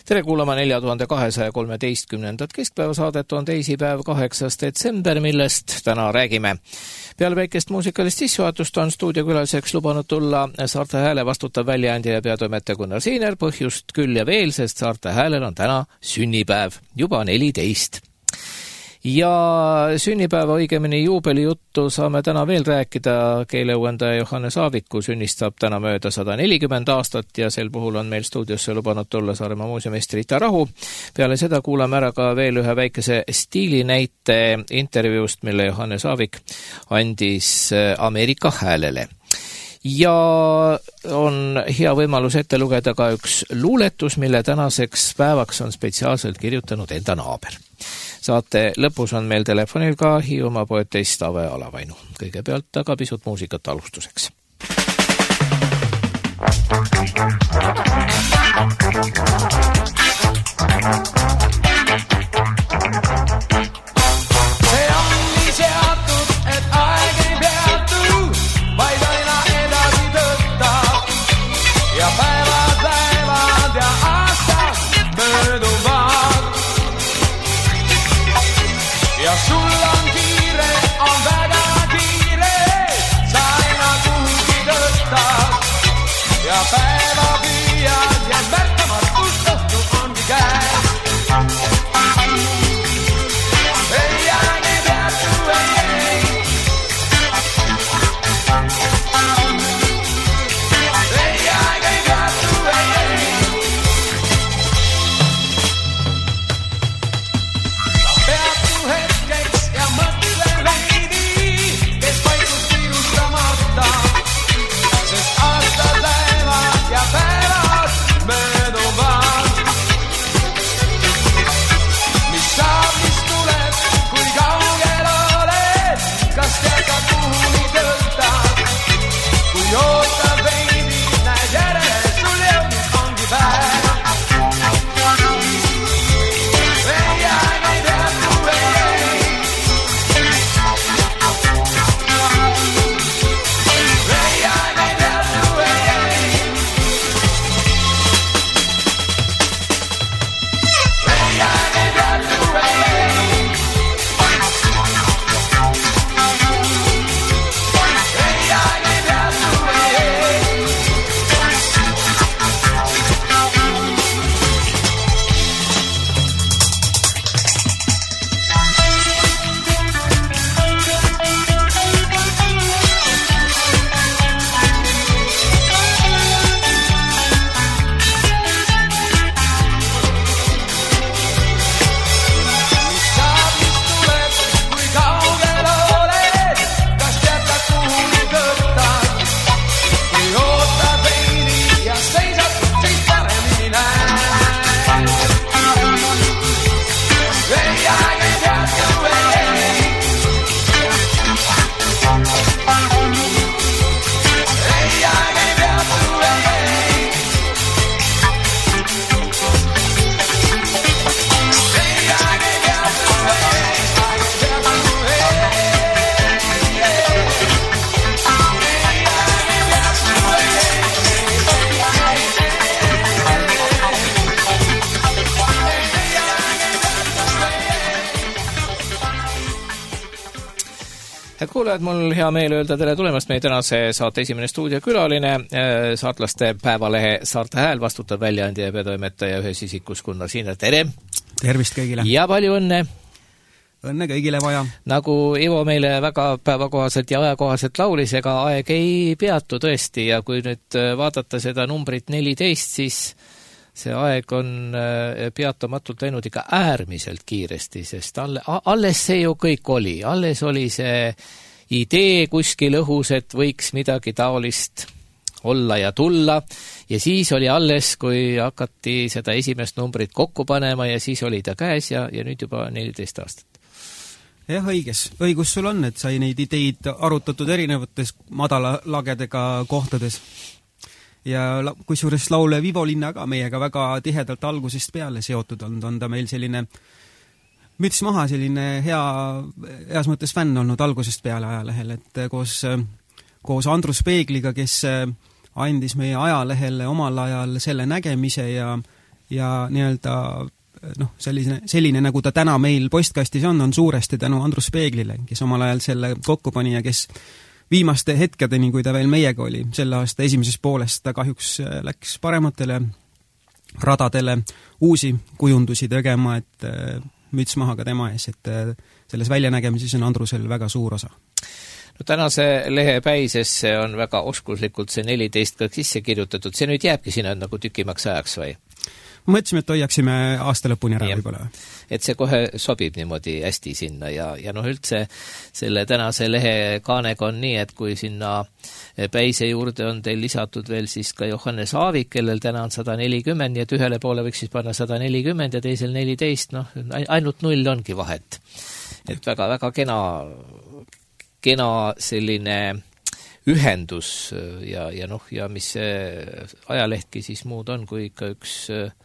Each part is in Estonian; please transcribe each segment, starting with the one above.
Tere kuulama 4213. keskpäevasaadet on teisipäev 8. detsember, millest täna räägime. Peale väikest muusikalist sissejuhatust on stuudiokülaliseks lubanud tulla Saarte Hääle vastutav väljaandja ja peatoimetaja Gunnar Siiner. Põhjust küll ja veel, sest Saarte Häälel on täna sünnipäev, juba 14. Ja sünnipäeva õigemini juubelijuttu saame täna veel rääkida. Keeleuuendaja Johannes Aaviku sünnist saab täna mööda 140 aastat ja sel puhul on meil stuudiosse lubanud tulla Saaremaa muuseumist Rita Rahu. Peale seda kuulame ära ka veel ühe väikese stiilinäite intervjuust, mille Johannes Aavik andis Ameerika Häälele. Ja on hea võimalus ette lugeda ka üks luuletus, mille tänaseks päevaks on spetsiaalselt kirjutanud enda naaber. Saate lõpus on meil telefonil ka Hiiumaa poeteist Ave Alavainu. Kõigepealt aga pisut muusikat alustuseks. Kuulajad, mul hea meel öelda tere tulemast meie tänase saate esimene stuudiokülaline, saartlaste päevalehe Saarte Hääl vastutav väljaandja ja peatoimetaja ühes isikus Gunnar Siiner. Tere! Tervist kõigile! Ja palju õnne! Õnne kõigile vaja! Nagu Ivo meile väga päevakohaselt ja ajakohaselt laulis, ega aeg ei peatu tõesti ja kui nüüd vaadata seda numbrit 14, siis see aeg on peatamatult läinud ikka äärmiselt kiiresti, sest alles see ju kõik oli. Alles oli see idee kuskil õhus, et võiks midagi taolist olla ja tulla. Ja siis oli alles, kui hakati seda esimest numbrit kokku panema ja siis oli ta käes ja nüüd juba 14 aastat. Jah, õigus sul on, et sai neid ideid arutatud erinevates madalagedega kohtades. Ja kusjuures laulev Ivo Linna ka meiega väga tihedalt algusest peale seotud on ta meil selline müts maha, selline heas mõttes fänn olnud algusest peale ajalehel, et koos Andrus Peegliga, kes andis meie ajalehele omal ajal selle nägemise ja ja nii-öelda selline, nagu ta täna meil postkastis on suuresti tänu Andrus Peeglile, kes omal ajal selle kokku pani ja kes viimaste hetkedeni, kui ta veel meiega oli, selle aasta esimeses pooles ta kahjuks läks parematele radadele uusi kujundusi tegema, et müts maha ka tema ees, et selles väljanägemises on Andrusel väga suur osa. No tänase lehe päisesse on väga oskuslikult see 14 kõik sisse kirjutatud, see nüüd jääbki sinna nagu tükimaks ajaks või? Mõtlesime, et hoiaksime aasta lõpuni ära võib-olla. Et see kohe sobib niimoodi hästi sinna ja üldse selle tänase lehe kaanega on nii, et kui sinna päise juurde on teil lisatud veel siis ka Johannes Aavik, kellel täna on 140, nii et ühele poole võiks siis panna 140 ja teisel 14, ainult 0 ongi vahet. Et väga kena selline ühendus ja mis ajalehtki siis muud on, kui ikka üks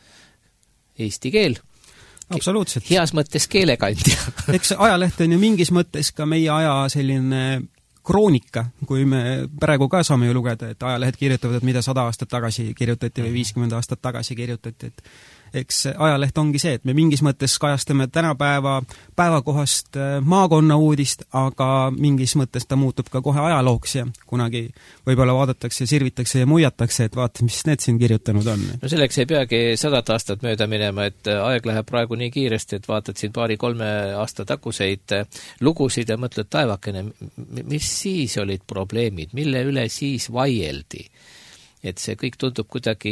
eesti keel. Absoluutselt. Heas mõttes keelekandja. Eks ajaleht on ju mingis mõttes ka meie aja selline kroonika, kui me praegu ka saame ju lugeda, et ajalehed kirjutavad, et mida 100 aastat tagasi kirjutati või 50 aastat tagasi kirjutati, et eks ajaleht ongi see, et me mingis mõttes kajastame tänapäeva päevakohast maakonna uudist, aga mingis mõttes ta muutub ka kohe ajalooks ja kunagi võib-olla vaadatakse, sirvitakse ja muiatakse, et vaata, mis need siin kirjutanud on. No selleks ei peagi 100 aastat mööda minema, et aeg läheb praegu nii kiiresti, et vaatad siin 2-3 aasta taguseid lugusid ja mõtled taevakene, mis siis olid probleemid, mille üle siis vaieldi. Et see kõik tundub kuidagi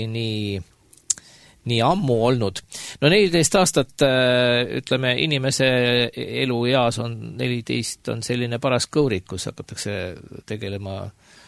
nii ammu olnud. No 14 aastat, ütleme, inimese elueas on 14 on selline paras kõurik, kus hakatakse tegelema,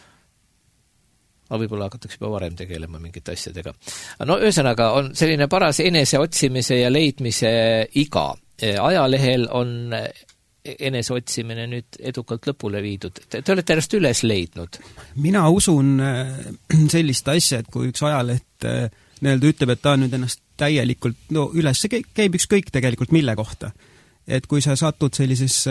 võib-olla hakatakse juba varem tegelema mingite asjadega. No ühesõnaga on selline paras eneseotsimise ja leidmise iga. Ajalehel on eneseotsimine nüüd edukalt lõpule viidud. Te olete ennast üles leidnud? Mina usun sellist asja, et kui üks ajaleht nii-öelda ütleb, et ta on nüüd ennast täielikult üles, see käib ükskõik tegelikult mille kohta. Et kui sa satud sellisesse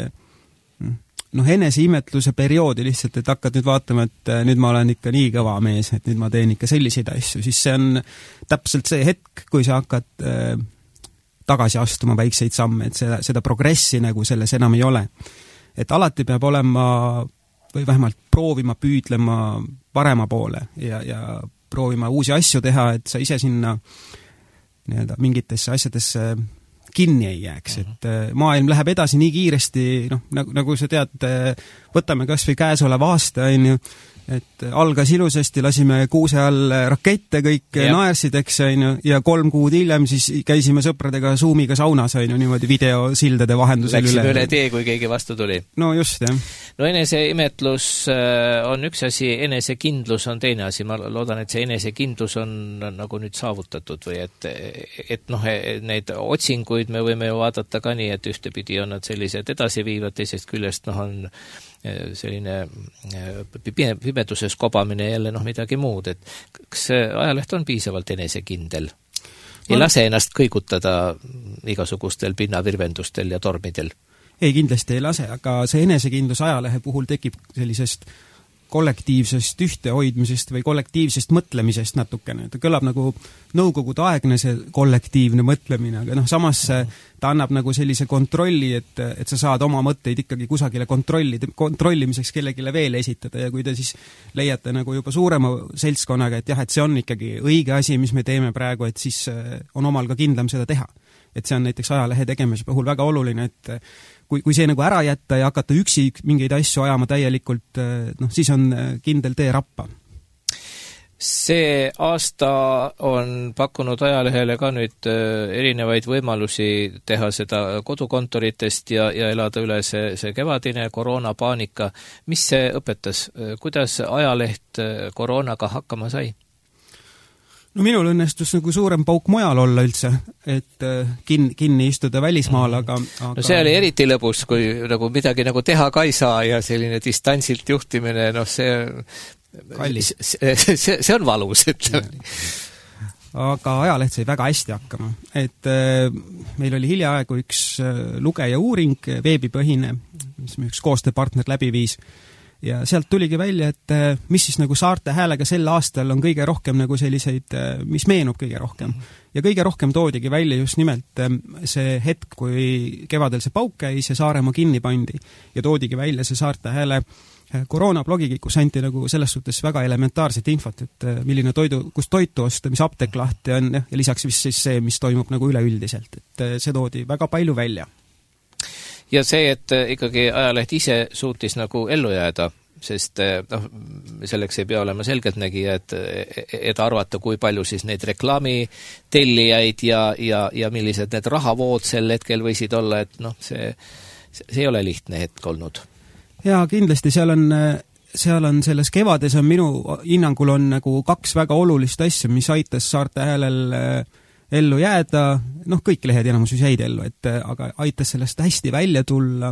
eneseimetluse perioodi lihtsalt, et hakkad nüüd vaatama, et nüüd ma olen ikka nii kõva mees, et nüüd ma teen ikka selliseid asju, siis see on täpselt see hetk, kui sa hakkad tagasi astuma väikseid samme, et seda progressi nagu selles enam ei ole. Et alati peab olema või vähemalt proovima, püüdlema parema poole ja proovima uusi asju teha, et sa ise sinna mingitesse asjadesse kinni ei jääks, et maailm läheb edasi nii kiiresti, nagu sa tead, võtame kas või käesoleva aasta, et algas ilusasti, lasime kuuse all rakette, kõik naersid, eks, ja 3 kuud hiljem siis käisime sõpradega Zoomiga saunas, niimoodi videosildade vahendusel Läksime üle tee, kui keegi vastu tuli. No just, jah. No eneseimetlus on üks asi, enesekindlus on teine asi. Ma loodan, et see enesekindlus on nagu nüüd saavutatud või et neid otsinguid me võime ju vaadata ka nii, et ühtepidi on nad sellised edasiviivad, teisest küljest on selline pimeduses kobamine jälle midagi muud, et kas ajaleht on piisavalt enesekindel? Ei lase ennast kõigutada igasugustel pinnavirvendustel ja tormidel? Ei, kindlasti ei lase, aga see enesekindlus ajalehe puhul tekib sellisest kollektiivsest ühtehoidmisest või kollektiivsest mõtlemisest natukene. Ta kõlab nagu nõukogude aegne see kollektiivne mõtlemine, aga samas ta annab nagu sellise kontrolli, et sa saad oma mõtteid ikkagi kusagile kontrollimiseks kellegile veel esitada ja kui te siis leiate nagu juba suurema seltskonnaga, et jah, et see on ikkagi õige asi, mis me teeme praegu, et siis on omal ka kindlam seda teha. Et see on näiteks ajalehe tegemise puhul väga oluline, et kui see nagu ära jätta ja hakata üksi mingeid asju ajama täielikult, siis on kindel tee rappa. See aasta on pakkunud ajalehele ka nüüd erinevaid võimalusi teha seda kodukontoritest ja elada üle see kevadine koroonapaanika. Mis see õpetas? Kuidas ajaleht koroonaga hakkama sai? No minul õnnestus nagu suurem pauk mujal olla üldse, et kinni istuda välismaal, aga... No see oli eriti lõbus, kui nagu midagi nagu teha ka ei saa ja selline distantsilt juhtimine, see on valus, ütleme. Aga ajaleht sai väga hästi hakkama, et meil oli hiljaaegu üks lugeja uuring, veebipõhine, mis üks koostööpartner läbi viis, ja sealt tuligi välja, et mis siis nagu Saarte Häälega sel aastal on kõige rohkem nagu selliseid, mis meenub kõige rohkem. Ja kõige rohkem toodigi välja just nimelt see hetk, kui kevadel see pauk käis ja Saaremaa kinni pandi ja toodigi välja see Saarte Hääle koroonablogigi, kus anti nagu selles suhtes väga elementaarset infot, et milline kus toitu osta, mis apteek lahti on ja lisaks vist siis see, mis toimub nagu üleüldiselt, et see toodi väga palju välja. Ja see, et ikkagi ajaleht ise suutis nagu ellu jääda, sest selleks ei pea olema selgeltnägija, et arvata, kui palju siis neid reklaamitellijaid ja millised need rahavood sel hetkel võisid olla, et see ei ole lihtne hetk olnud. Jaa, kindlasti seal on selles kevades on minu hinnangul on nagu kaks väga olulist asja, mis aitas Saarte Häälel ellu jääda, kõik lehed enamus jäid ellu, aga aitas sellest hästi välja tulla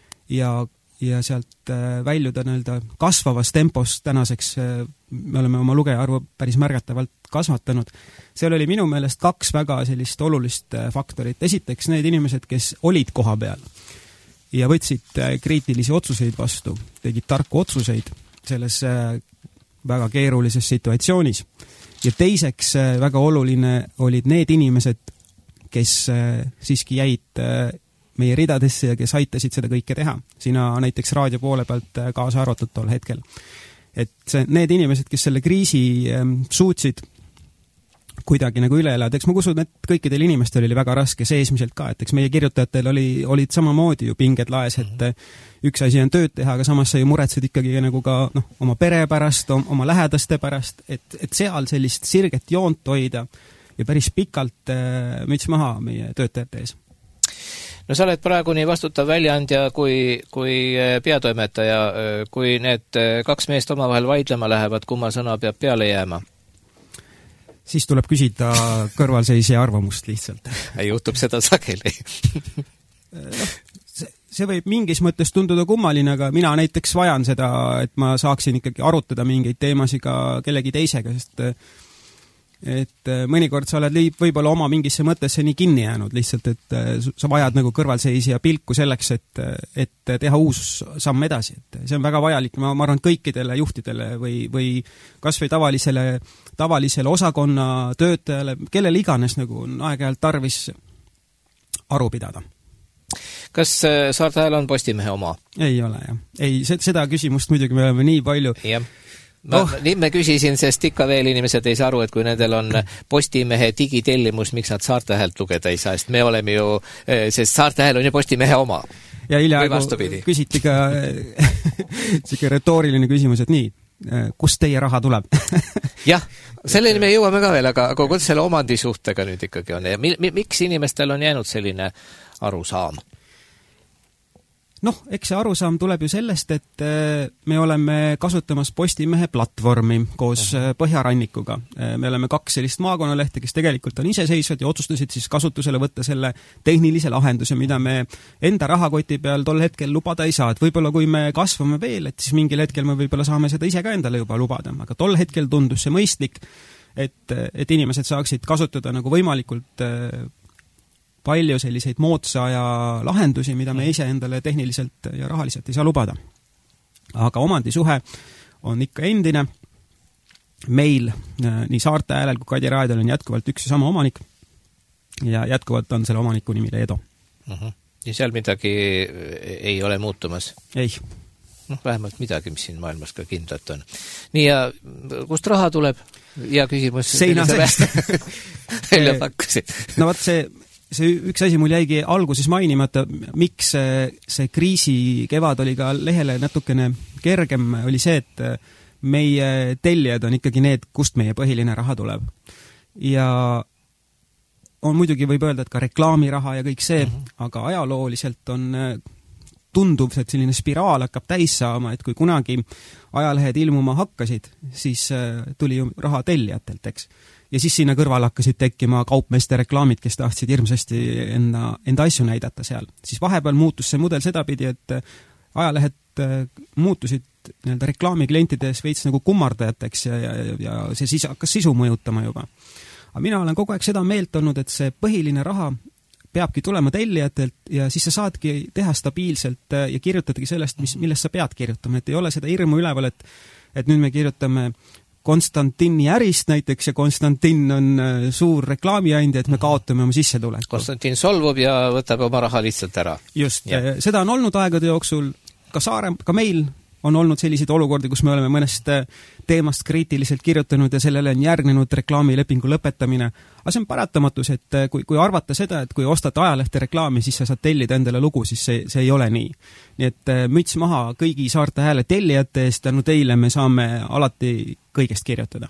ja sealt väljuda kasvavas tempos tänaseks, me oleme oma lugeja arvu päris märgatavalt kasvatanud. Seal oli minu meelest kaks väga sellist olulist faktorit. Esiteks need inimesed, kes olid koha peal ja võtsid kriitilisi otsuseid vastu, tegid tarku otsuseid selles väga keerulises situatsioonis. Ja teiseks väga oluline olid need inimesed, kes siiski jäid meie ridadesse ja kes aitasid seda kõike teha. Sina näiteks raadio poole pealt kaasa arvatud tol hetkel. Et need inimesed, kes selle kriisi suutsid kuidagi nagu üle elada, eks ma usun, et kõikidel inimestel oli väga raske seesmiselt ka, et eks meie kirjutajatel olid samamoodi ju pinged laes, et üks asi on tööd teha, aga samas sa ju muretsed ikkagi nagu ka oma pere pärast, oma lähedaste pärast, et seal sellist sirget joont hoida ja päris pikalt müts maha meie töötajate ees. No sa oled praegu nii vastutav väljaandja kui peatoimetaja, kui need kaks meest omavahel vaidlema lähevad, kumma sõna peab peale jääma? Siis tuleb küsida kõrvalseisja arvamust lihtsalt. Juhtub seda sageli. See võib mingis mõttes tunduda kummaline, aga mina näiteks vajan seda, et ma saaksin ikkagi arutada mingeid teemasid ka kellegi teisega, sest et mõnikord sa oled võib-olla oma mingisse mõttesse nii kinni jäänud lihtsalt, et sa vajad nagu kõrvalseisja pilku selleks, et teha uus samm edasi. Et see on väga vajalik, ma arvan, kõikidele juhtidele või kas või tavalisele osakonna töötajale, kellele iganes nagu on aeg-ajalt tarvis aru pidada. Kas Saarte Hääl on Postimehe oma? Ei ole, jah. Ei, seda küsimust muidugi me oleme nii palju... Jah. Nüüd me küsisin, sest ikka veel inimesed ei saa aru, et kui nendel on Postimehe digitellimus, miks nad Saarte Häält lugeda ei saa, sest me oleme ju, sest Saarte Hääl on ju Postimehe oma. Ja hiljaaegu küsiti ka siuke retooriline küsimus, et nii, kust teie raha tuleb? Jah, selleni me jõuame ka veel, aga kuidas selle omandisuhtega nüüd ikkagi on? Ja miks inimestel on jäänud selline arusaam? Eks see arusaam tuleb ju sellest, et me oleme kasutamas Postimehe platvormi koos Põhjarannikuga. Me oleme kaks sellist maakonnalehte, kes tegelikult on iseseisvad ja otsustasid siis kasutusele võtta selle tehnilise lahenduse, mida me enda rahakoti peal tol hetkel lubada ei saa. Et võib-olla kui me kasvame veel, et siis mingil hetkel me võib-olla saame seda ise ka endale juba lubada. Aga tol hetkel tundus see mõistlik, et inimesed saaksid kasutada nagu võimalikult palju selliseid moodsa ja lahendusi, mida me ise endale tehniliselt ja rahaliselt ei saa lubada. Aga omandisuhe on ikka endine. Meil nii Saarte Häälel kui Kadi Raadiol on jätkuvalt üks ja sama omanik ja jätkuvalt on selle omaniku nimi Leedo. Ja seal midagi ei ole muutumas? Ei. Vähemalt midagi, mis siin maailmas ka kindlalt on. Nii ja kust raha tuleb? Ja küsimus... Seina seest. Välja pakkusid. No vaat see üks asi mul jäigi alguses mainimata, miks see kriisi kevad oli ka lehele natukene kergem, oli see, et meie tellijad on ikkagi need, kust meie põhiline raha tuleb. Ja on muidugi võib öelda, et ka reklaamiraha ja kõik see, aga ajalooliselt on tundub, et selline spiraal hakkab täis saama, et kui kunagi ajalehed ilmuma hakkasid, siis tuli ju raha tellijatelt, eks. Ja siis sinna kõrval hakkasid tekkima kaupmeeste reklaamid, kes tahtsid hirmsasti enda asju näidata seal. Siis vahepeal muutus see mudel sedapidi, et ajalehed muutusid reklaamiklientides veits nagu kummardajateks ja see siis hakkas sisu mõjutama juba. Aga mina olen kogu aeg seda meelt olnud, et see põhiline raha peabki tulema tellijatelt ja siis sa saadki teha stabiilselt ja kirjutadagi sellest, millest sa pead kirjutama, et ei ole seda hirmu üleval, et nüüd me kirjutame Konstantini ärist näiteks ja Konstantin on suur reklaamiandja, et me kaotame oma sissetuleku. Konstantin solvub ja võtab oma raha lihtsalt ära. Just, seda on olnud aegade jooksul, ka meil on olnud selliseid olukordi, kus me oleme mõnest teemast kriitiliselt kirjutanud ja sellele on järgnenud reklaamilepingu lõpetamine. Aga see on paratamatus, et kui arvata seda, et kui ostad ajalehte reklaami, siis sa saad tellida endale lugu, siis see ei ole nii. Nii et müts maha kõigi Saarte Hääle tellijate eest, tänu teile me saame alati kõigest kirjutada.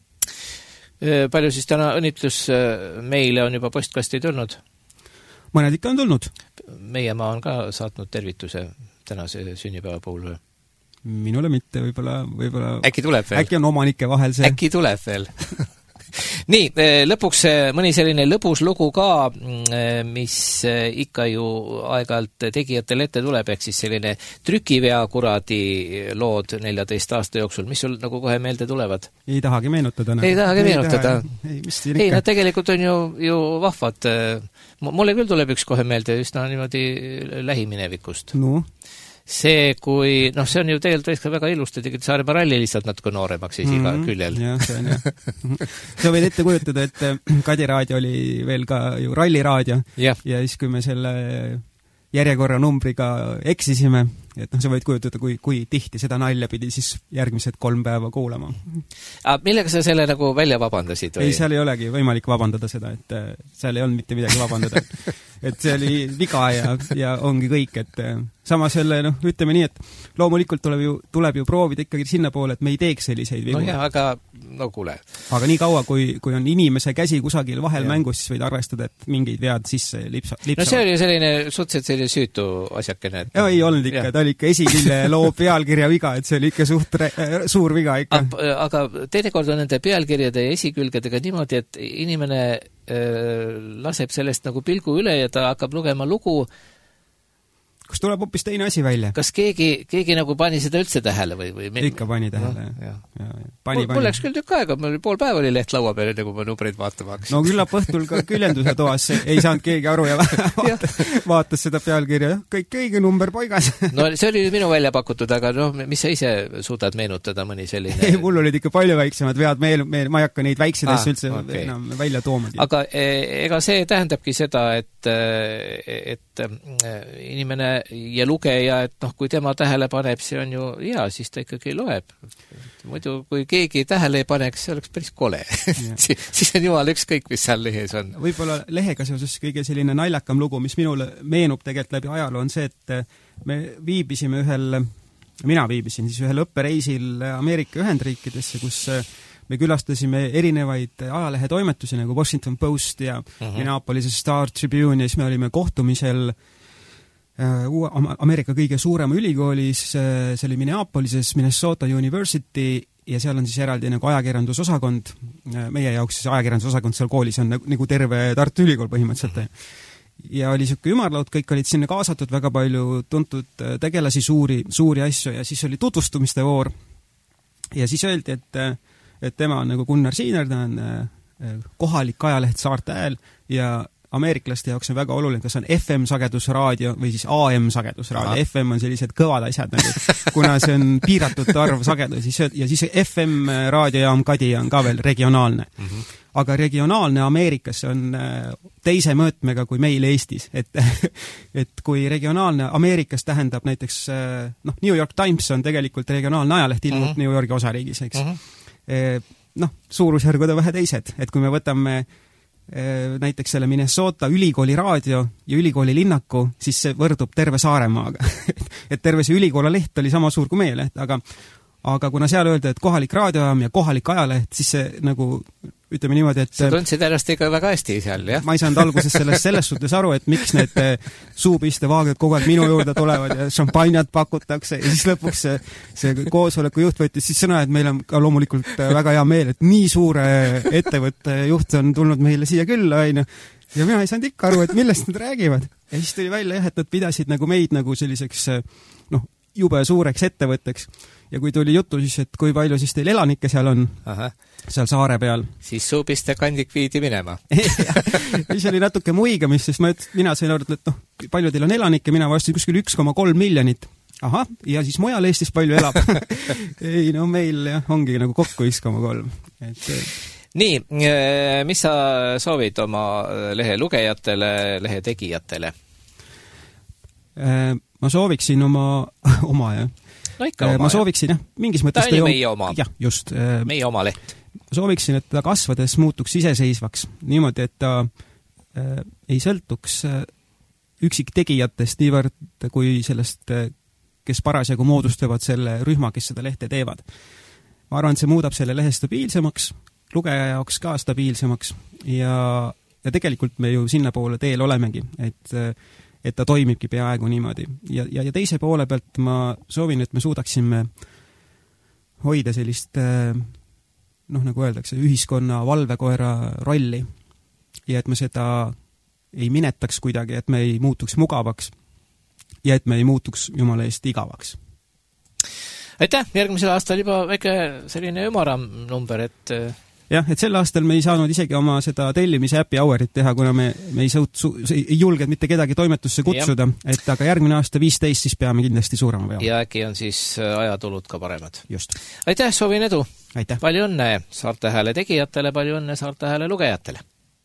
Palju siis täna õnnitlus meile on juba postkasti tulnud? Mõned ikka on tulnud. Meie maa on ka saatnud tervituse tänase sünnipäeva puhul. Minule mitte, võib-olla äkki tuleb veel? Äkki on omanike vahel see. Äkki tuleb veel. Nii, lõpuks mõni selline lõbus lugu ka, mis ikka ju aeg-ajalt tegijatel ette tuleb, ehk siis selline trükivea kuradi lood 14 aasta jooksul, mis sul nagu kohe meelde tulevad? Ei tahagi meenutada. Ei tahagi meenutada. Ei, nad tegelikult on ju vahvad. Mulle küll tuleb üks kohe meelde üsna niimoodi lähiminevikust. No. See, kui, see on ju tegelikult väga ilusti, tegid Saaremaa ralli lihtsalt natuke nooremaks isiga küljel. Jah, see on jah. Sa võid ette kujutada, et Kadi raadio oli veel ka ju ralliraadio ja siis, kui me selle järjekorra numbriga eksisime, et sa võid kujutada, kui tihti seda nalja pidi siis järgmised 3 päeva kuulama. Millega sa selle nagu välja vabandasid? Ei, seal ei olegi võimalik vabandada seda, et seal ei olnud mitte midagi vabandada. Et see oli viga ja ongi kõik, et sama selle, ütleme nii, et loomulikult tuleb ju proovida ikkagi sinna poole, et me ei teeks selliseid vigu. No jah, aga kuule. Aga nii kaua, kui on inimese käsi kusagil vahel mängus, siis võid arvestada, et mingeid vead sisse lipsavad. No see oli selline suhteliselt selline süütu asjakene. Ja ei olnud ikka, ta oli ikka esikülje loo pealkirja viga, et see oli ikka suur viga ikka. Aga teinekord on nende pealkirjade ja esikülgedega niimoodi, et inimene laseb sellest nagu pilgu üle ja ta hakkab lugema lugu. Kus tuleb hoopis teine asi välja? Kas keegi nagu pani seda üldse tähele või? Ikka pani tähele. Mul läks küll tükk aega, mul oli pool päeva oli leht laua peale, nagu ma numbreid vaatama hakkasin. No küllap õhtul ka küljenduse toas ei saanud keegi aru ja vaatas seda pealkirja. Kõik õige number paigas. No see oli minu välja pakutud, aga mis sa ise suudad meenutada mõni selline? Ei, mul olid ikka palju väiksemad vead, ma ei hakka neid väikseid asju üldse enam välja tooma. Aga ega see tähendabki seda, et inimene ja lugeja, et kui tema tähele paneb, see on ju hea, siis ta ikkagi loeb. Muidu, kui keegi tähele ei paneks, see oleks päris kole. Siis on jumal ükskõik, mis seal lehes on. Võib-olla lehega seoses kõige selline naljakam lugu, mis minule meenub tegelikult läbi ajaloo, on see, et me mina viibisin siis ühel õppereisil Ameerika Ühendriikidesse, kus me külastasime erinevaid ajalehetoimetusi nagu Washington Post ja Minneapolise Star Tribune ja siis me olime kohtumisel Ameerika kõige suurema ülikoolis, see oli Minneapolises Minnesota University ja seal on siis eraldi nagu ajakirjandusosakond. Meie jaoks siis ajakirjandusosakond seal koolis on nagu terve Tartu Ülikool põhimõtteliselt. Ja oli siuke ümarlaud, kõik olid sinna kaasatud, väga palju tuntud tegelasi, suuri asju ja siis oli tutvustumiste voor. Ja siis öeldi, et tema on nagu Gunnar Siiner, ta on kohalik ajaleht Saarte Hääl ja ameeriklaste jaoks on väga oluline, kas on FM-sagedusraadio või siis AM-sagedusraadio. FM on sellised kõvad asjad, kuna see on piiratud arv sagedusi ja siis FM-raadiojaam Kadi on ka veel regionaalne. Aga regionaalne Ameerikas on teise mõõtmega kui meil Eestis. Et kui regionaalne Ameerikas tähendab näiteks, New York Times on tegelikult regionaalne ajaleht ilmub New Yorgi osariigis, eks. Suurusjärgud on vähe teised, et kui me võtame näiteks selle Minnesota ülikooli raadio ja ülikooli linnaku, siis see võrdub terve Saaremaaga. Et terve see ülikooli leht oli sama suur kui meie leht, aga kuna seal öelda, et kohalik raadiojaam ja kohalik ajaleht, siis see nagu ütleme niimoodi, et sa tundsid ennast ikka väga hästi seal, jah? Ma ei saanud alguses selles suhtes aru, et miks need suupiste vaagad kogu aeg minu juurde tulevad ja šampanjat pakutakse ja siis lõpuks see koosoleku juht võttis siis sõna, et meil on ka loomulikult väga hea meel, et nii suure ettevõtte juht on tulnud meile siia külla, ja mina ei saanud ikka aru, et millest nad räägivad. Ja siis tuli välja, et nad pidasid nagu meid nagu selliseks jube suureks ettevõtteks. ja kui tuli jutu siis, et kui palju siis teil elanikke seal on, seal saare peal. Siis suupiste kandik viidi minema. Siis oli natuke muigamist, sest mina sain aru, et palju teil on elanikke, mina vastasin kuskil 1,3 miljonit. Ahah, ja siis mujal Eestis palju elab. Ei, meil ongi nagu kokku 1,3. Nii, mis sa soovid oma lehe lugejatele, lehe tegijatele? Ma sooviksin oma jah. No ikka oma, ma sooviksin, mingis mõttes ta on meie oma. Jah, just. Meie oma leht. Ma sooviksin, et ta kasvades muutuks iseseisvaks. Niimoodi, et ta ei sõltuks üksiktegijatest niivõrd kui sellest, kes parasjagu moodustavad selle rühma, kes seda lehte teevad. Ma arvan, et see muudab selle lehe stabiilsemaks, lugeja jaoks ka stabiilsemaks ja tegelikult me ju sinna poole teel olemegi, et ta toimibki peaaegu niimoodi. Ja teise poole pealt ma soovin, et me suudaksime hoida sellist, nagu öeldakse, ühiskonna valvekoera rolli ja et me seda ei minetaks kuidagi, et me ei muutuks mugavaks ja et me ei muutuks jumala eest igavaks. Aitäh! Järgmisel aastal juba väike selline ümaram number, et jah, et sel aastal me ei saanud isegi oma seda tellimise äpi hourit teha, kuna me ei julgenud mitte kedagi toimetusse kutsuda, et aga järgmine aasta 15 siis peame kindlasti suurema veama. Ja äkki on siis ajatulud ka paremad. Just. Aitäh, soovin edu! Aitäh! Palju õnne Saarte Hääle tegijatele, palju õnne Saarte Hääle lugejatele!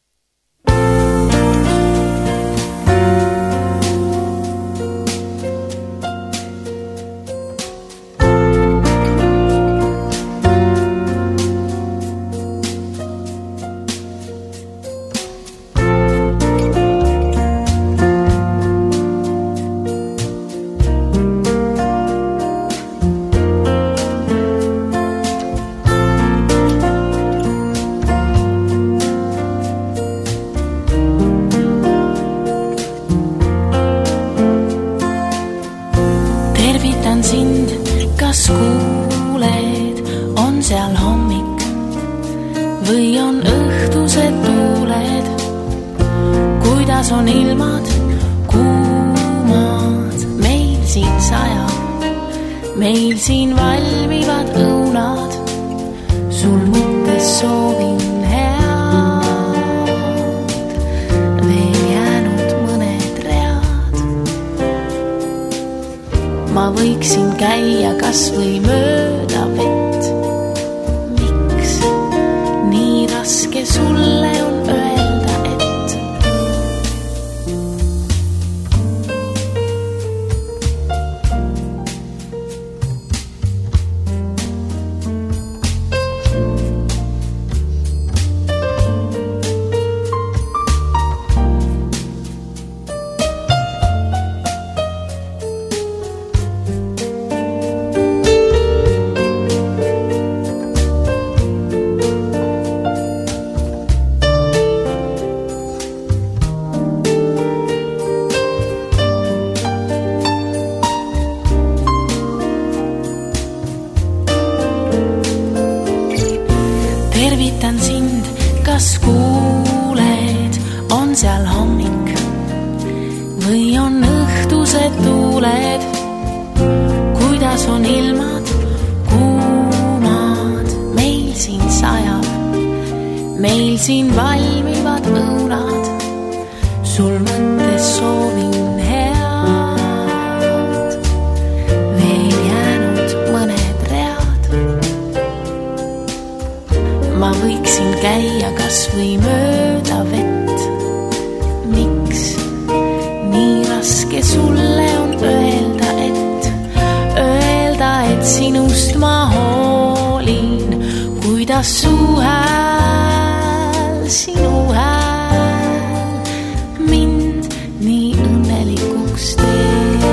on ilmad kuumad, meil siin sajab, meil siin valmivad õunad, sul mõttes soovin head, veel jäänud mõned read. Ma võiksin käia kas või mööda vett, miks nii raske sulle on öelda, siin valmivad õunad, sul mõttes soovin head, veel jäänud mõned read. Ma võiksin käia kas või mööda vett, miks nii raske sulle on öelda, et sinust ma hoolin, kuidas su sinu hääl mind nii õnnelikuks teeb.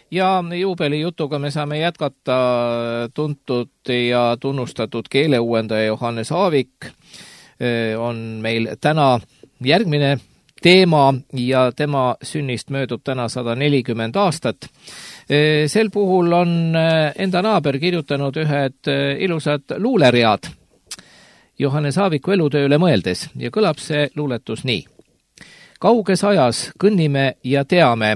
ja juubelijutuga me saame jätkata tuntud ja tunnustatud keeleuuendaja Johannes Aavik. On meil täna järgmine teema ja tema sünnist möödub täna 140 aastat. Sel puhul on enda naaber kirjutanud ühed ilusad luuleread Johannes Aaviku elutööle mõeldes ja kõlab see luuletus nii. Kauges ajas kõnnime ja teame,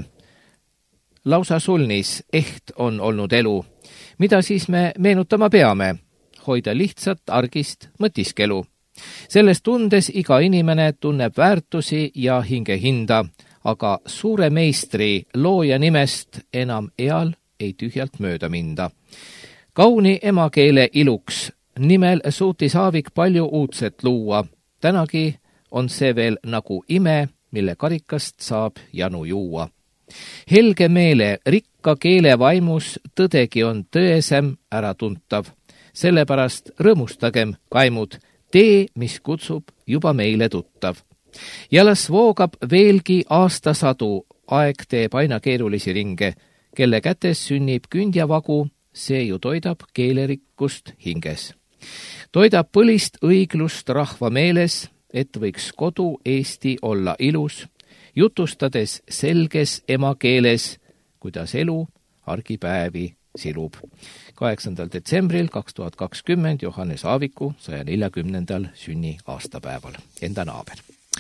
lausa sulnis eht on olnud elu. Mida siis me meenutama peame? Hoida lihtsat argist mõtiskelu. Sellest tundes iga inimene tunneb väärtusi ja hinge hinda, aga suure meistri looja nimest enam eal ei tühjalt mööda minda. Kauni emakeele iluks nimel suutis Aavik palju uudset luua. Tänagi on see veel nagu ime, mille karikast saab janu juua. Helge meele, rikka keele vaimus tõdegi on tõesem äratuntav. Sellepärast rõõmustagem, kaimud, tee, mis kutsub juba meile tuttav. Ja las voogab veelgi aastasadu, aeg teeb aina keerulisi ringe, kelle kätes sünnib kündjavagu, see ju toidab keelerikkust hinges. Toidab põlist õiglust rahva meeles, et võiks kodu Eesti olla ilus, jutustades selges emakeeles, kuidas elu argipäevi silub. 8. detsembril 2020 Johannes Aaviku 140. sünni aastapäeval, enda naaber.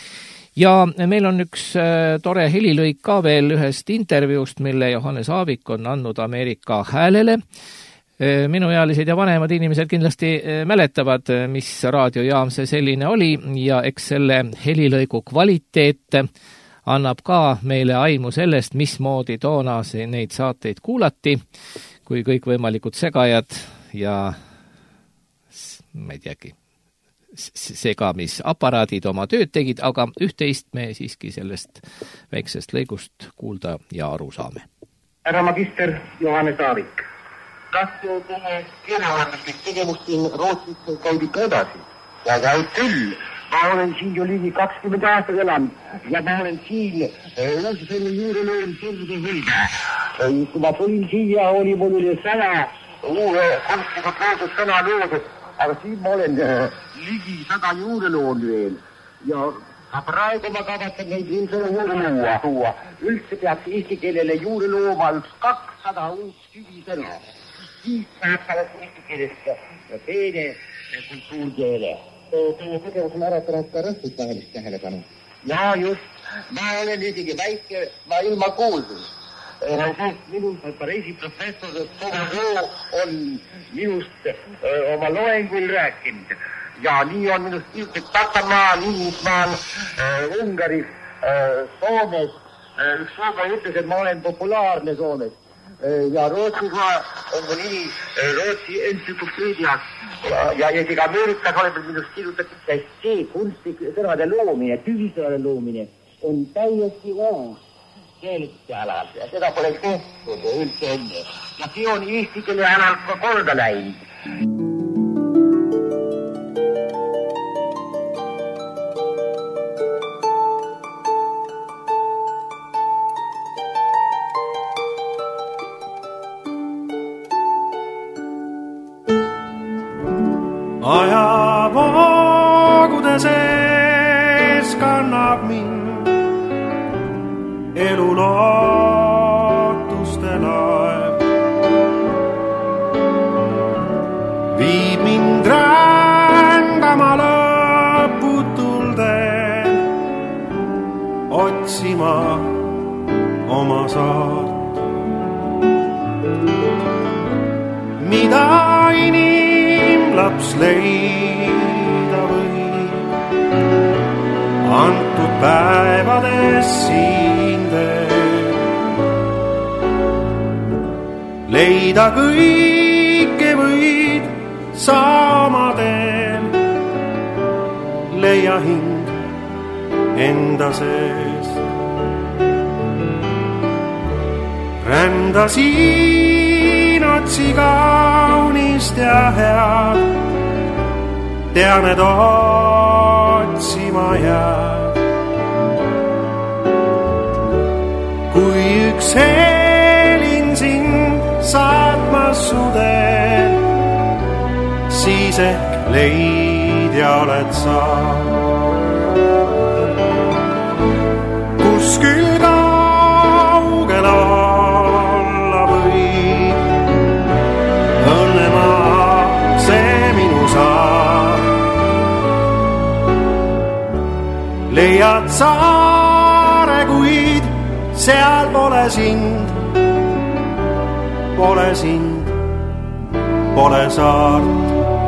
Ja meil on üks tore helilõik ka veel ühest intervjuust, mille Johannes Aavik on andnud Ameerika Häälele. Minuealised ja vanemad inimesed kindlasti mäletavad, mis raadiojaam see selline oli ja eks selle helilõigu kvaliteet annab ka meile aimu sellest, mismoodi toona neid saateid kuulati, kui kõik võimalikud segajad ja ma ei teagi, segamisaparaadid oma tööd tegid, aga üht-teist me siiski sellest väiksest lõigust kuulda ja aru saame. Härra magister Johannes Aavik, kas teie keelearveslik tegevus siin Rootsis käib ikka edasi? Ja käib küll. Ma olen siin ju ligi 20 aastat elanud ja ma olen siin selle juurelöön selge hilda. Kui ma tulin siia, oli mul üle 100 uue kunstlikult loodud sõna loodud, aga siin ma olen ligi 100 juureloon veel ja praegu ma kavatsen neid ilmsõna juurelooa tuua. Üldse peaks eesti keelele juurelooma 200 uut sügisõna. Siis saab sellest eesti keelest teine kultuurkeele. Teie tegevus on äratanud ka rahvusvahelist tähelepanu. Ja just, ma olen isegi väike, ma ilma kuuldus. Minust Pariisi professor Togo on minust oma loengul rääkinud. Ja nii on minust ilmselt Saksamaa, Liismaal, Ungaris, Soomes. Üks Soome ütles, et ma olen populaarne Soomes. Ja Rootsiga on mu nimi Rootsi entsüklopeedias ja isegi Ameerikas oleme minust kirjutatud, sest see kunstlik sõnade loomine, tühisõnade loomine on täiesti uus keelite alal ja seda pole tehtud üldse enne. Ja see on eesti keele alal ka korda läinud. Ajavoogude sees kannab mind elu lootuste laev. Viib mind rändama lõputul teel, otsima oma saart. Mida laps leida võib antud päevades siin teel. Leida kõike võid saama teel, leia hing enda sees. Rända siin otsi kaunist ja head, tean, et otsima jääb. Kui üks helin siin siis ehk leidja oled sa. Kus küll kaugel olla võib, õnnemaa see minu saar. Leiad saare, kuid seal pole sind, pole sind, pole saart.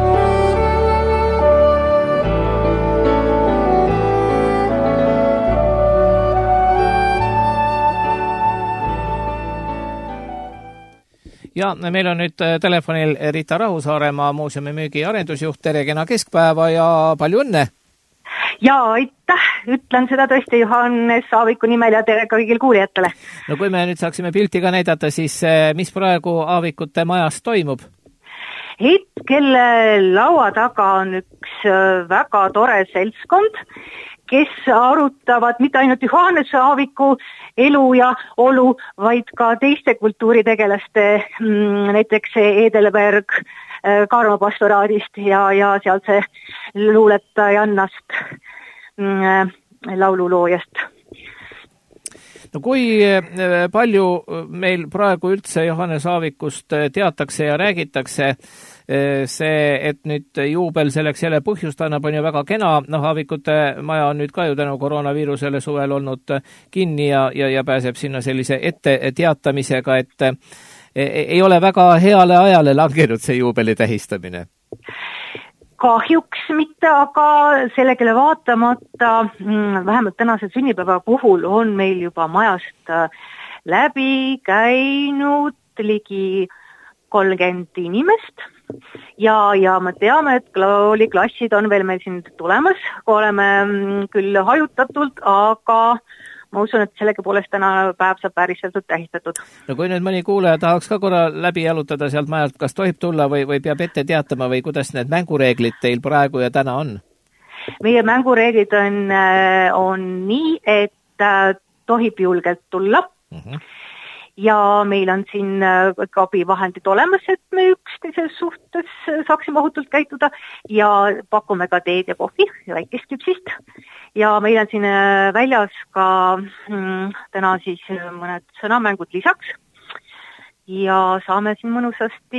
Ja meil on nüüd telefonil Rita Rahu, Saaremaa muuseumi müügi- ja arendusjuht. Tere, kena keskpäeva ja palju õnne! Ja aitäh, ütlen seda tõesti Johannes Aaviku nimel ja tere kõigil kuulijatele. No kui me nüüd saaksime pilti ka näidata, siis mis praegu Aavikute majas toimub? Hetkel laua taga on üks väga tore seltskond, kes arutavad mitte ainult Johannes Aaviku elu ja olu, vaid ka teiste kultuuritegelaste, näiteks Edelberg Kaarma pastoraadist ja sealt see luuletajannast laululoojast. No kui palju meil praegu üldse Johannes Aavikust teatakse ja räägitakse, see, et nüüd juubel selleks jälle põhjust annab, on ju väga kena. Aavikute maja on nüüd ka ju tänu koroonaviirusele suvel olnud kinni ja pääseb sinna sellise ette teatamisega, et ei ole väga heale ajale langenud see juubeli tähistamine. Kahjuks mitte, aga sellegele vaatamata vähemalt tänase sünnipäeva puhul on meil juba majast läbi käinud ligi 30 inimest ja me teame, et kooliklassid on veel meil siin tulemas, kui oleme küll hajutatult, aga ma usun, et sellega poolest täna päev saab päriselt tähistatud. No kui nüüd mõni kuulaja tahaks ka korra läbi jalutada sealt majalt, kas tohib tulla või peab ette teatama või kuidas need mängureeglid teil praegu ja täna on? Meie mängureeglid on nii, et tohib julgelt tulla ja meil on siin ka abivahendid olemas, et me üksteise suhtes saaksime ohutult käituda ja pakume ka teed ja kohvi ja väikest küpsist. Ja meil on siin väljas ka täna siis mõned sõnamängud lisaks ja saame siin mõnusasti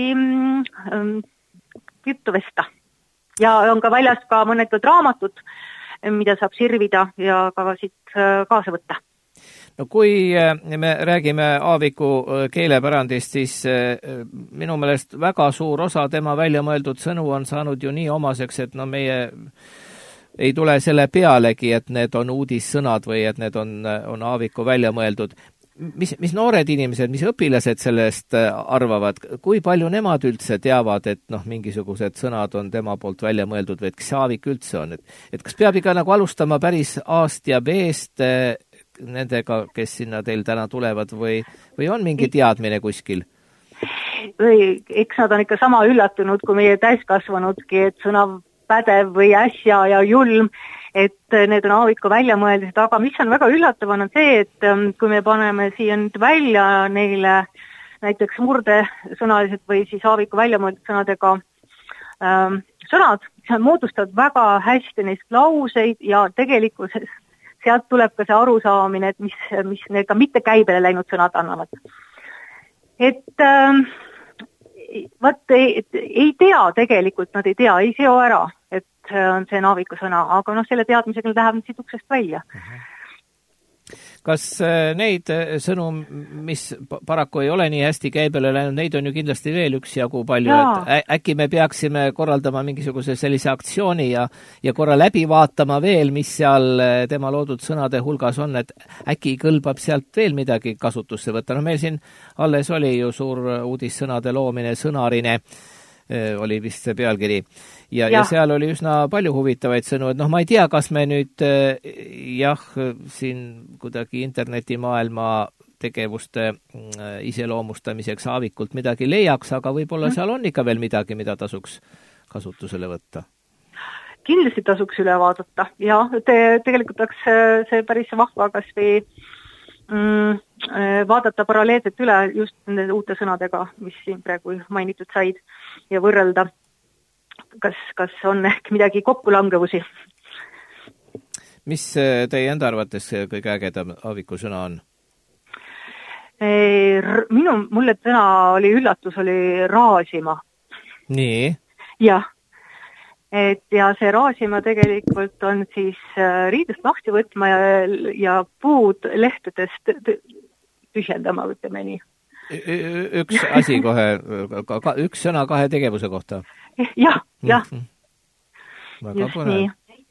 juttu vesta. Ja on ka väljas ka mõned raamatud, mida saab sirvida ja ka siit kaasa võtta. No kui me räägime Aaviku keelepärandist, siis minu meelest väga suur osa tema välja mõeldud sõnu on saanud ju nii omaseks, et no meie ei tule selle pealegi, et need on uudissõnad või et need on Aaviku välja mõeldud. Mis noored inimesed, mis õpilased sellest arvavad, kui palju nemad üldse teavad, et mingisugused sõnad on tema poolt välja mõeldud või et kes Aavik üldse on? Et kas peab ikka nagu alustama päris A-st ja B-st nendega, kes sinna teil täna tulevad või on mingi teadmine kuskil? Eks nad on ikka sama üllatunud kui meie täiskasvanudki, et sõna pädev või äsja ja julm, et need on Aaviku välja mõeldud, aga mis on väga üllatav on see, et kui me paneme siia nüüd välja neile näiteks murdesõnalised või siis Aaviku välja mõeldud sõnadega sõnad, mis on moodustavad väga hästi neist lauseid ja tegelikkuses sealt tuleb ka see arusaamine, et mis need ka mitte käibele läinud sõnad annavad. Et ei tea tegelikult, nad ei tea, ei seo ära, et on see Aaviku sõna, aga selle teadmisega läheb siit uksest välja. Kas neid sõnu, mis paraku ei ole nii hästi käibele läinud, neid on ju kindlasti veel üksjagu palju, et äkki me peaksime korraldama mingisuguse sellise aktsiooni ja korra läbi vaatama veel, mis seal tema loodud sõnade hulgas on, et äkki kõlbab sealt veel midagi kasutusse võtta. No meil siin alles oli ju suur uudissõnade loomine, sõnarine oli vist see pealkiri. Ja seal oli üsna palju huvitavaid sõnu, et ma ei tea, kas me nüüd siin kuidagi internetimaailma tegevuste iseloomustamiseks Aavikult midagi leiaks, aga võib-olla seal on ikka veel midagi, mida tasuks kasutusele võtta. Kindlasti tasuks üle vaadata ja tegelikult oleks see päris vahva kas või vaadata paralleelselt üle just nende uute sõnadega, mis siin praegu mainitud said ja võrrelda kas on ehk midagi kokkulangevusi. Mis teie enda arvates kõige ägedam Aaviku sõna on? Mulle täna oli üllatus, oli raasima. Nii? Jah. Ja see raasima tegelikult on siis riidust lahti võtma ja puud lehtedest tühjendama, ütleme nii. Üks asi kohe, üks sõna kahe tegevuse kohta. Jah. Väga põnev.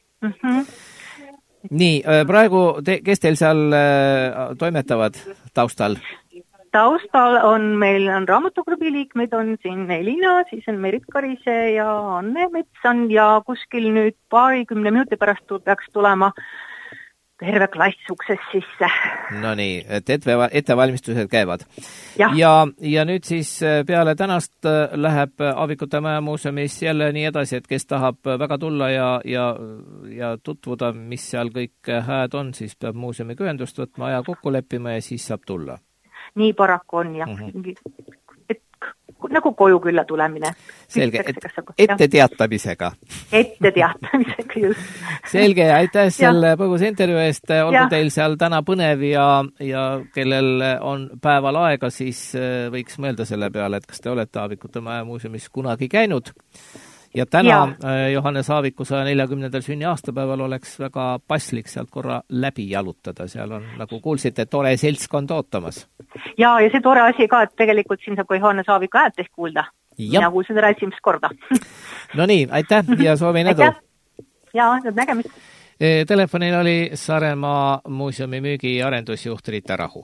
Nii, praegu, kes teil seal toimetavad taustal? Taustal on meil raamatuklubi liikmed, on siin Elina, siis on Merit Karise ja Anne Metsan ja kuskil nüüd 20 minuti pärast peaks tulema terve klass uksest sisse. No nii, et ettevalmistused käivad. Ja nüüd siis peale tänast läheb Aavikute Maja muuseumis jälle nii edasi, et kes tahab väga tulla ja tutvuda, mis seal kõik hääd on, siis peab muuseumiga ühendust võtma, aja kokku leppima ja siis saab tulla. Nii paraku on, jah. Et nagu koju külla tulemine. Selge, ette teatamisega. Ette teatamisega, just. Selge, aitäh selle põgusa intervjuu eest. Olgu teil seal täna põnev ja kellel on päeval aega, siis võiks mõelda selle peale, et kas te olete Aavikute Maja muuseumis kunagi käinud. Ja täna Johannes Aaviku 140. sünni aastapäeval oleks väga paslik sealt korra läbi jalutada. Seal on, nagu kuulsite, tore seltskond ootamas. Ja see tore asi ka, et tegelikult siin saab ka Johannes Aaviku häält ehk kuulda. Mina kuulsin ära esimest korda. No nii, aitäh ja soovin edu. Ja, nägemist. Telefonil oli Saaremaa muuseumi müügi arendusjuht Riita Rahu.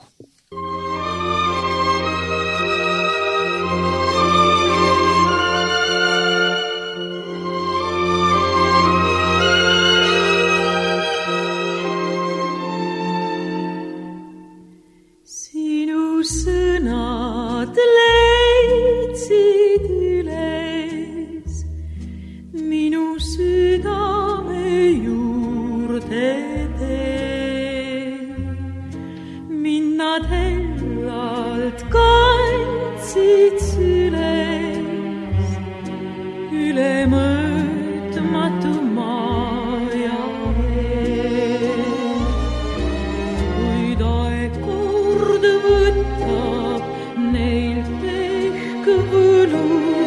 Sõnad leidsid üles minu südame juurde tee. Minna hellalt kandsid süles üle mõõtmatu maa ja vee. Kuid aeg kord võtab neilt ehk võlu,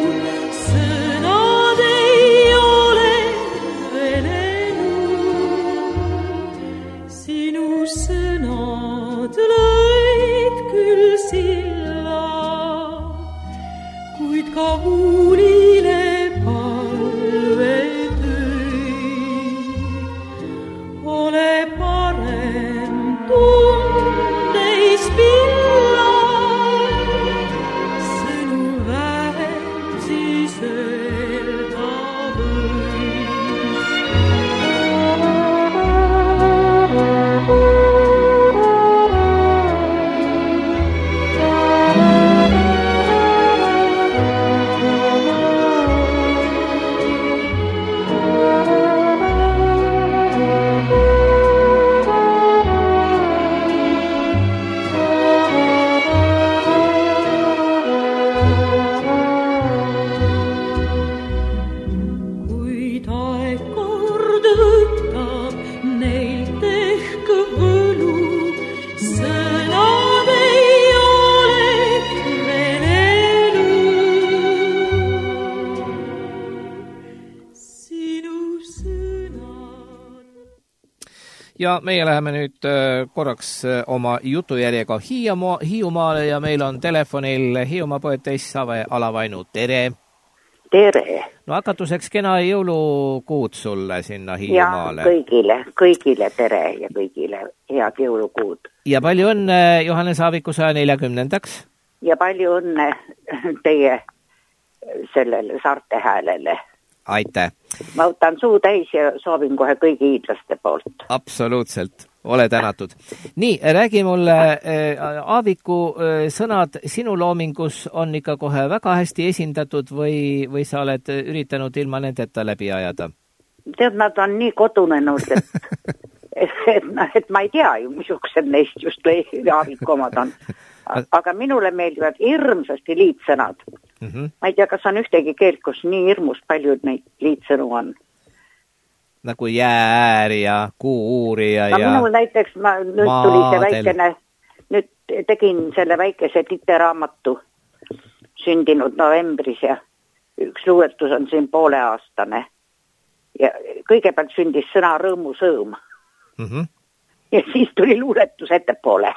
sõnad ei ole veel elu. Sinu sõnad lõid küll silla, kuid ka huulile palve tõi. Ole parem tundeis pilla, sõnu vähem siis öelda või. Kuid aeg kord võtab neilt ehk võlu, sõnad ei ole veel elu. Sinu sõnad. Ja meie läheme nüüd korraks oma jutujärjega Hiiumaale ja meil on telefonil Hiiumaa poetess Ave Alavainu. Tere! Tere! No hakatuseks kena jõulukuud sulle sinna Hiiumaale. Ja kõigile tere ja kõigile head jõulukuud. Ja palju õnne Johannes Aaviku 140. Ja palju õnne teie sellele saarte häälele. Aitäh! Ma võtan suu täis ja soovin kohe kõigi hiidlaste poolt. Absoluutselt, ole tänatud. Nii, räägi mulle, Aaviku sõnad sinu loomingus on ikka kohe väga hästi esindatud või sa oled üritanud ilma nendeta läbi ajada? Tead, nad on nii kodunenud, et ma ei tea ju, missugused neist just Aaviku omad on. Aga minule meeldivad hirmsasti liitsõnad. Ma ei tea, kas on ühtegi keelt, kus nii hirmus palju neid liitsõnu on. Nagu jääääri ja kuuuurija ja minul näiteks, nüüd tuli see väikene, nüüd tegin selle väikese titeraamatu sündinud novembris ja üks luuletus on siin 5,5-aastane. Ja kõigepealt sündis sõna rõõmusõõm. Ja siis tuli luuletus ettepoole.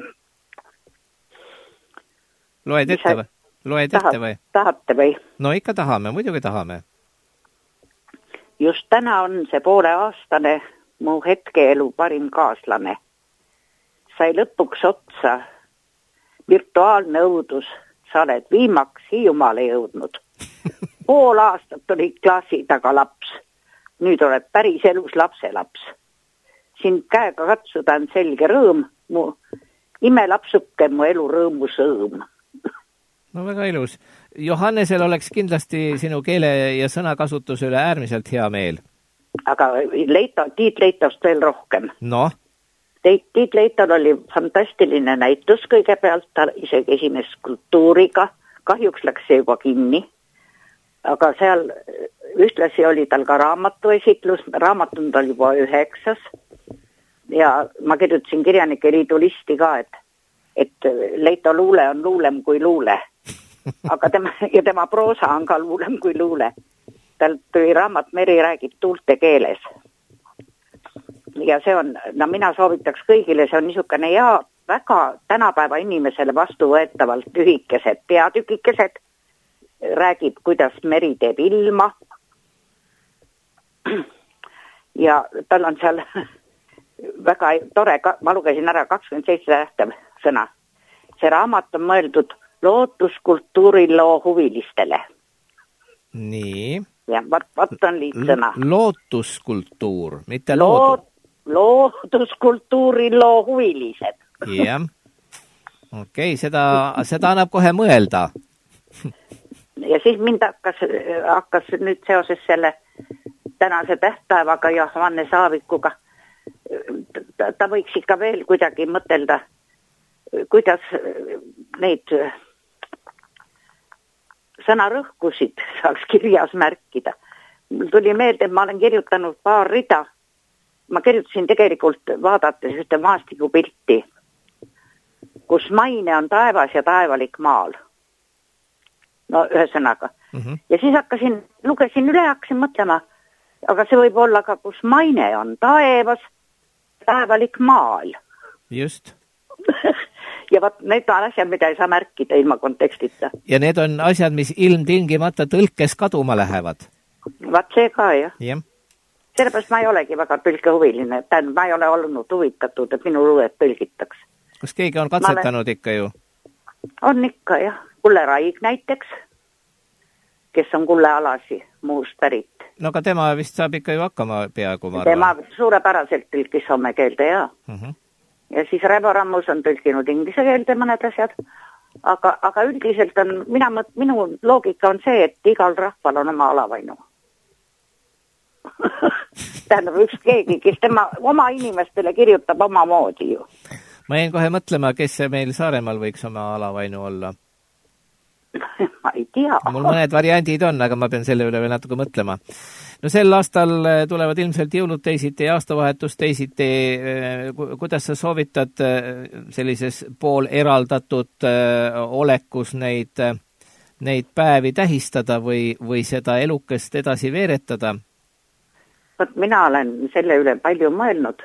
Loed ette või? Loed ette või? Tahate või? No ikka tahame, muidugi tahame. Just täna on see 5,5-aastane mu hetkeelu parim kaaslane. Sai lõpuks otsa virtuaalne õudus. Sa oled viimaks Hiiumaale jõudnud. 5 aastat oli klassi taga laps. Nüüd oled päris elus lapselaps. Sind käega katsuda on selge rõõm. Mu imelapsuke, mu elu rõõmusõõm. No väga ilus. Johannesel oleks kindlasti sinu keele ja sõnakasutuse üle äärmiselt hea meel. Aga Tiit Leitost veel rohkem. No? Tiit Leitol oli fantastiline näitus kõigepealt, ta isegi esines skulptuuriga, kahjuks läks see juba kinni, aga seal ühtlasi oli tal ka raamatuesitlus, raamatund oli juba 9. Ja ma kirjutasin Kirjanike Liidu listi ka, et Leito luule on luulem kui luule, aga tema proosa on ka luulem kui luule. Tal tuli raamat Meri räägib tuulte keeles. Ja see on, mina soovitaks kõigile, see on niisugune väga tänapäeva inimesele vastuvõetavalt lühikesed peatükikesed, räägib, kuidas meri teeb ilma ja tal on seal väga tore, ma lugesin ära 27 tähtav sõna. See raamat on mõeldud lootuskultuuriloo huvilistele. Nii. Ja vaat on liitsõna. Lootuskultuur, mitte lootuskultuuriloo huvilised. Jah. Okei, seda annab kohe mõelda. Ja siis mind hakkas nüüd seoses selle tänase tähtpäevaga ja Johannes Aavikuga. Ta võiks ikka veel kuidagi mõtelda, kuidas neid sõnarõhkusid saaks kirjas märkida. Mul tuli meelde, et ma olen kirjutanud paar rida. Ma kirjutasin tegelikult vaadates ühte maastikupilti, kus maine on taevas ja taevalik maal. No ühesõnaga. Ja siis lugesin üle, hakkasin mõtlema, aga see võib olla ka, kus maine on taevas, taevalik maal. Just. Ja need on asjad, mida ei saa märkida ilma kontekstita. Ja need on asjad, mis ilmtingimata tõlkes kaduma lähevad. Vaat see ka, jah. Jah. Sellepärast ma ei olegi väga tõlkehuviline. Ma ei ole olnud huvitatud, et minu luued tõlgitaks. Kas keegi on katsetanud ikka ju? On ikka, jah. Kulle Raig näiteks, kes on Kulle Alasi muust pärit. No aga tema vist saab ikka ju hakkama peaaegu, ma tema suurepäraselt tõlkis soome keelde, jah. Ja siis Rebo Rammus on tõlkinud inglise keelde mõned asjad, aga üldiselt on, minu loogika on see, et igal rahval on oma alavainu. Tähendab üks keegi, kes tema oma inimestele kirjutab oma moodi ju. Ma jäin kohe mõtlema, kes see meil Saaremaal võiks oma alavainu olla. Ma ei tea. Mul mõned variandid on, aga ma pean selle üle veel natuke mõtlema. No sel aastal tulevad ilmselt jõulud teisiti ja aastavahetus teisiti. Kuidas sa soovitad sellises pool eraldatud olekus neid päevi tähistada või seda elukest edasi veeretada? Võt mina olen selle üle palju mõelnud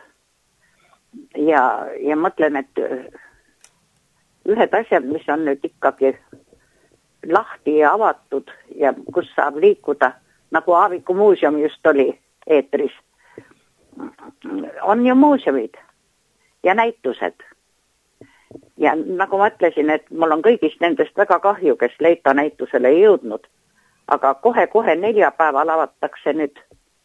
ja mõtlen, et ühed asjad, mis on nüüd ikkagi lahti ja avatud ja kus saab liikuda, nagu Aaviku muuseum just oli eetris, on ju muuseumid ja näitused. Ja nagu ma ütlesin, et mul on kõigist nendest väga kahju, kes Leito näitusele ei jõudnud, aga kohe-kohe neljapäeval avatakse nüüd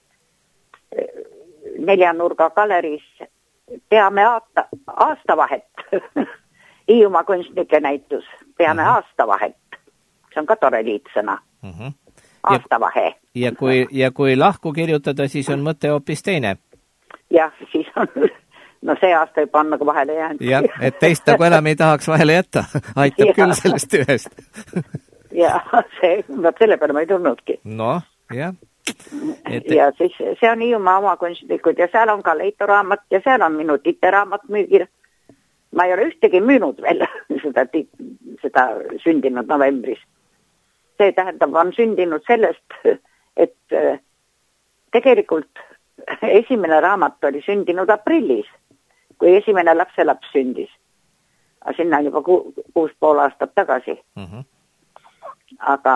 Neljanurga galeriis peame aastavahet. Hiiumaa kunstnike näitus, peame aastavahet. See on ka tore liitsõna. Aastavahe. Ja kui lahku kirjutada, siis on mõte hoopis teine. Jah, siis on, no see aasta juba on nagu vahele jäänud. Jah, et teist nagu enam ei tahaks vahele jätta. Aitab küll sellest ühest. ja selle peale ma ei tulnudki. Noh, jah. Ja siis see on Hiiumaa oma kunstnikud ja seal on ka leitoraamat ja seal on minu tiiteraamat müügil. Ma ei ole ühtegi müünud veel seda sündinud novembris. See tähendab, on sündinud sellest, et tegelikult esimene raamat oli sündinud aprillis, kui esimene lapselaps sündis. Aga sinna on juba 6,5 aastat tagasi. Aga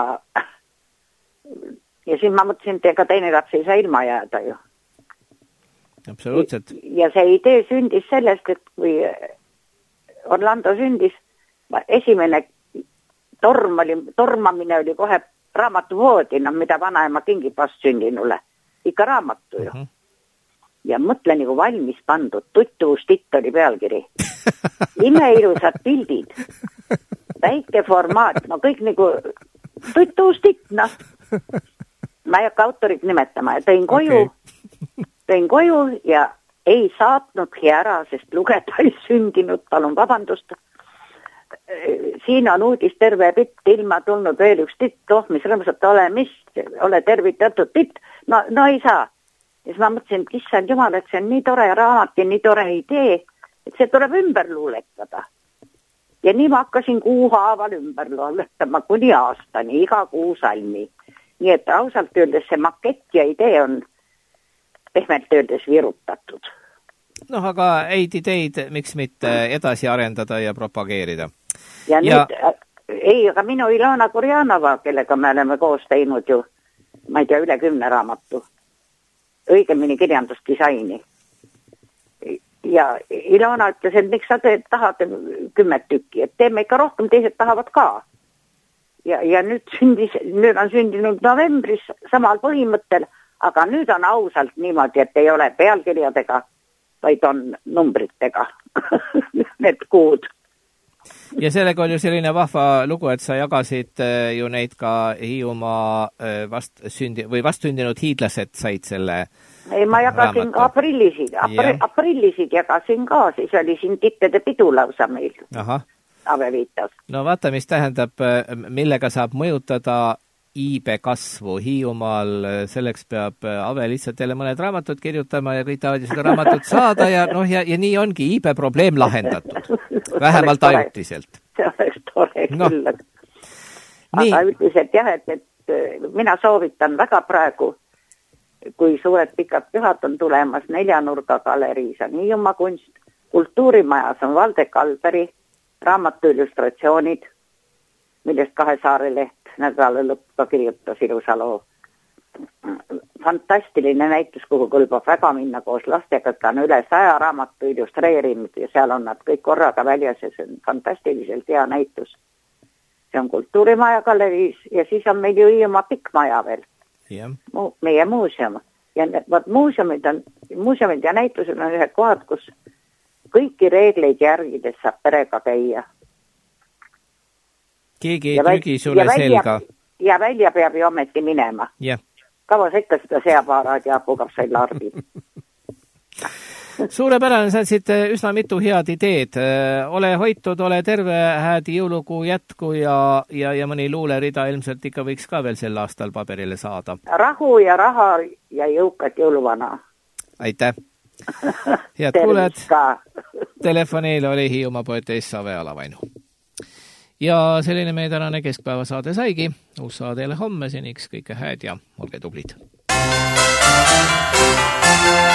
ja siin ma mõtlesin, et ega teine laps ei saa ilma jääda ju. Absoluutselt. Ja see idee sündis sellest, et kui Orlando sündis, esimene tormamine oli kohe raamatuvoodina, mida vanaema kingib vast sündinule. Ikka raamatu ju. Ja mõtle nagu valmis pandud, tuttuus titt oli pealkiri. Imeilusad pildid. Väike formaat, no kõik nagu tuttuus titt, noh. Ma ei hakka autorit nimetama ja tõin koju ja ei saatnudki ära, sest lugeda ei sündinud, palun vabandust. Siin on uudis terve pitt ilma tulnud veel üks titt, mis rõõmsalt ole tervitatud titt. No ei saa. Ja siis ma mõtlesin, et issand jumal, et see on nii tore raamat ja nii tore idee, et see tuleb ümber luuletada. Ja nii ma hakkasin kuuhaaval ümber luuletama kuni aastani, iga kuu salmi. Nii et ausalt öeldes see makett ja idee on pehmelt öeldes virutatud. Noh, aga häid ideid, miks mitte edasi arendada ja propageerida. Ja nüüd, aga minu Ilona Kurjanova, kellega me oleme koos teinud ju, ma ei tea, üle 10 raamatu. Õigemini kirjandusdisaini. Ja Ilona ütles, et miks sa tahad 10 tükki, et teeme ikka rohkem, teised tahavad ka. Ja nüüd on sündinud novembris samal põhimõttel, aga nüüd on ausalt niimoodi, et ei ole pealkirjadega, vaid on numbritega need kuud. Ja sellega oli ju selline vahva lugu, et sa jagasid ju neid ka Hiiumaa vastsündinud hiidlased said selle ei, ma jagasin ka aprillisid jagasin ka, siis oli siin tittede pidu lausa meil. Ave viitas. No vaata, mis tähendab, millega saab mõjutada iibe kasvu Hiiumaal, selleks peab Ave lihtsalt teile mõned raamatud kirjutama ja kõik tahavad ju seda raamatut saada ja nii ongi iibe probleem lahendatud. Vähemalt ajutiselt. See oleks tore küll. Aga üldiselt jah, et mina soovitan väga praegu, kui suured pikad pühad on tulemas 4 nurga galeriis on Hiiumaa kunst, kultuurimajas on Valde Kalberi raamatu illustratsioonid, millest Kahe Saare Leht nädala lõppa kirjutas ilusa loo. Fantastiline näitus, kuhu kõlbab väga minna koos lastega, ta on üle 100 raamatu illustreerinud ja seal on nad kõik korraga väljas ja see on fantastiliselt hea näitus. See on Kultuurimaja galeriis ja siis on meil ju Hiiumaa Pikkmaja veel. Meie muuseum. Ja muuseumid ja näitused on ühed kohad, kus kõiki reegleid järgides saab perega käia. Keegi ei trügi sulle selga. Ja välja peab ju ometi minema. Kaua sa ikka seda seapaaraad ja apukapsailardi. Suurepärane, sa olid üsna mitu head ideed. Ole hoitud, ole terve, hääd jõulukuu jätku ja mõni luulerida ilmselt ikka võiks ka veel sel aastal paberile saada. Rahu ja raha ja jõukat jõuluvana. Aitäh! Head kuuled, telefonil oli Hiiumaa poetees Ave Alavainu. Ja selline meie tänane keskpäevasaade saigi. Uus saade jälle homme, seniks kõike hääd ja olge tublid.